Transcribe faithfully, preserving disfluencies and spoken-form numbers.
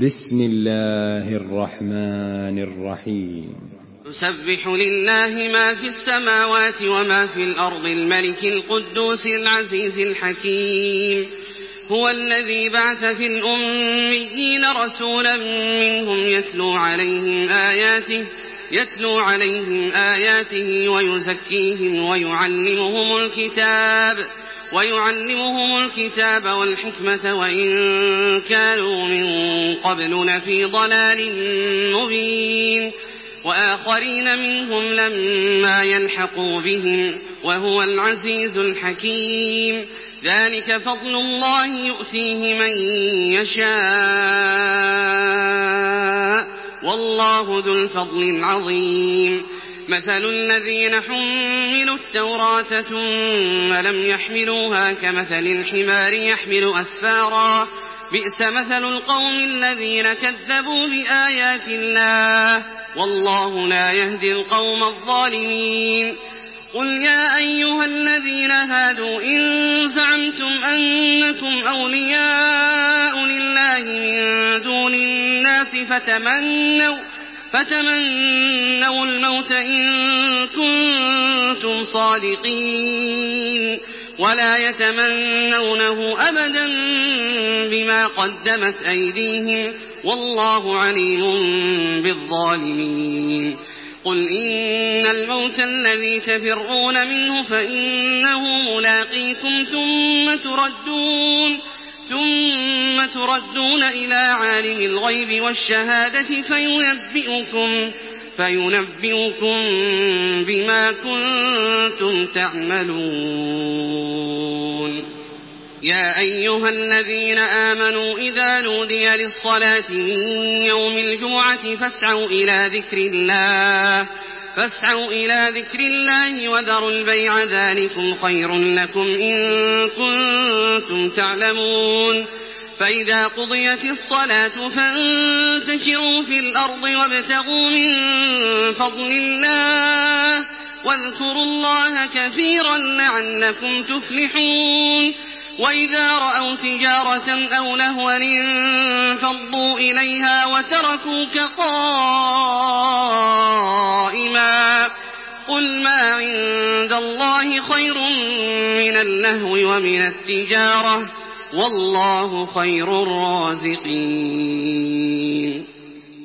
بسم الله الرحمن الرحيم. يسبح لله ما في السماوات وما في الأرض الملك القدوس العزيز الحكيم. هو الذي بعث في الأميين رسولا منهم يتلو عليهم آياته يتلو عليهم آياته ويزكيهم ويعلمهم الكتاب ويعلمهم الكتاب والحكمة وإن كانوا من قبل لفي ضلال مبين وآخرين منهم لما يلحقوا بهم وهو العزيز الحكيم. ذلك فضل الله يؤتيه من يشاء والله ذو الفضل العظيم. مثل الذين حملوا التوراة ثم لم يحملوها كمثل الحمار يحمل أسفارا بئس مثل القوم الذين كذبوا بآيات الله والله لا يهدي القوم الظالمين. قل يا أيها الذين هادوا إن زعمتم أنكم أولياء لله من دون الناس فتمنوا فتمنوا الموت إن كنتم صادقين ولا يتمنونه أبدا بما قدمت أيديهم والله عليم بالظالمين. قل إن الموت الذي تفرون منه فإنه ملاقيكم ثم تردون ثم تردون إلى عالم الغيب والشهادة فينبئكم فينبئكم بما كنتم تعملون. يا أيها الذين آمنوا إذا نودي للصلاة من يوم الجمعة فاسعوا إلى ذكر الله فاسعوا إلى ذكر الله وذروا البيع ذلكم خير لكم إن كنتم تعلمون. فإذا قضيت الصلاة فانتشروا في الأرض وابتغوا من فضل الله واذكروا الله كثيرا لعلكم تفلحون. وإذا رأوا تجارة أو لهوا انفضوا إليها وتركوك قائما قل ما عند الله خير من اللهو ومن التجارة والله خير الرازقين.